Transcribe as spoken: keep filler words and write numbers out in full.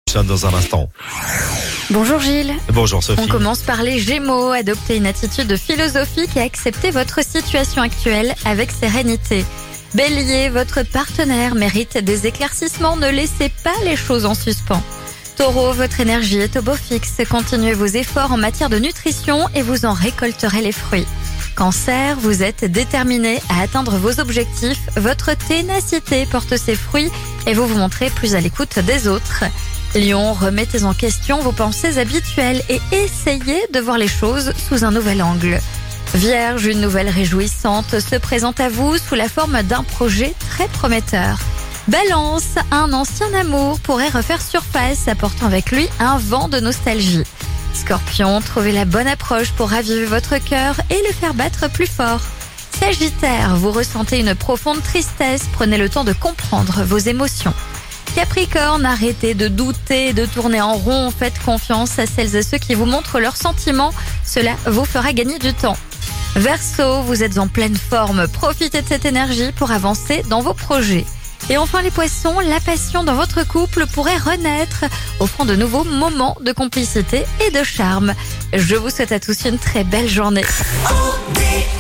Dans un instant. Bonjour Gilles. Bonjour Sophie. On commence par les Gémeaux. Adoptez une attitude philosophique et acceptez votre situation actuelle avec sérénité. Bélier, votre partenaire mérite des éclaircissements. Ne laissez pas les choses en suspens. Taureau, votre énergie est au beau fixe. Continuez vos efforts en matière de nutrition et vous en récolterez les fruits. Cancer, vous êtes déterminé à atteindre vos objectifs. Votre ténacité porte ses fruits et vous vous montrez plus à l'écoute des autres. Lion, remettez en question vos pensées habituelles et essayez de voir les choses sous un nouvel angle. Vierge, une nouvelle réjouissante se présente à vous sous la forme d'un projet très prometteur. Balance, un ancien amour pourrait refaire surface, apportant avec lui un vent de nostalgie. Scorpion, trouvez la bonne approche pour raviver votre cœur et le faire battre plus fort. Sagittaire, vous ressentez une profonde tristesse, prenez le temps de comprendre vos émotions. Capricorne, arrêtez de douter et de tourner en rond, faites confiance à celles et ceux qui vous montrent leurs sentiments, cela vous fera gagner du temps. Verseau, vous êtes en pleine forme, profitez de cette énergie pour avancer dans vos projets. Et enfin les poissons, la passion dans votre couple pourrait renaître, offrant de nouveaux moments de complicité et de charme. Je vous souhaite à tous une très belle journée.